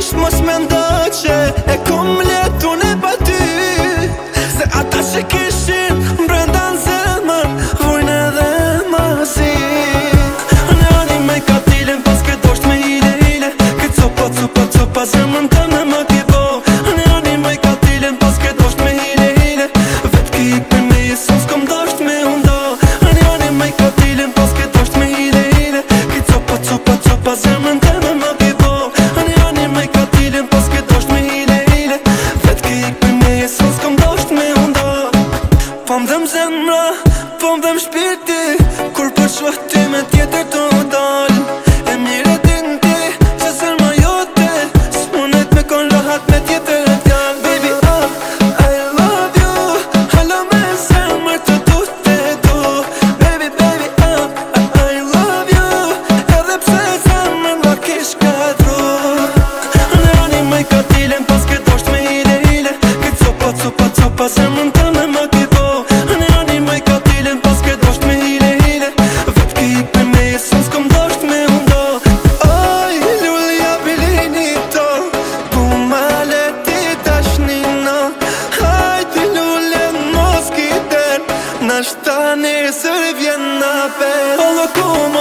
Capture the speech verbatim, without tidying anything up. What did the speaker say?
Thjesht mos mendo që e kom letun e pa ty, se ata që kishin brenda n'zemër vojnë edhe masi. Në ani me ka tilin pas ke dosht me hile hile, ke copa copa copa zemën tëme më ki bo. Në ani me ka tilin pas ke dosht me hile hile, vet ki ik për me jesën s'kom dosht me undo. Në ani me ka tilin pas ke dosht me hile hile, ke copa copa copa zemën tëme më ki bo. Në ani me ka tilin pas ke dosht me hile hile, vet ki ik për me jesën s'kom dosht me undo. Po m'dhem zemra, po m'dhem shpirti, kur për shoh ty me tjetër të dal. E mire din ti, që selma jote s'munet me kon rahat me tjetër e t'jall. Baby, oh, I love you, hala me zemër të du te du. Baby, baby, oh, I love you, edhe pse zemër ma kish kadru. Në ani me ka tilin pas ke dosht me hile hile, ke copa copa copa zemën tëme më ki bo. Në ani me ka tilin pas ke dosht me hile hile, vet ki ik për me jesën s'kom dosht me undo. Oj, lulja bilinito, ku ma leti tashnino. Hajti lullen mos ki der, nashta nesër vjen na per. Allo ku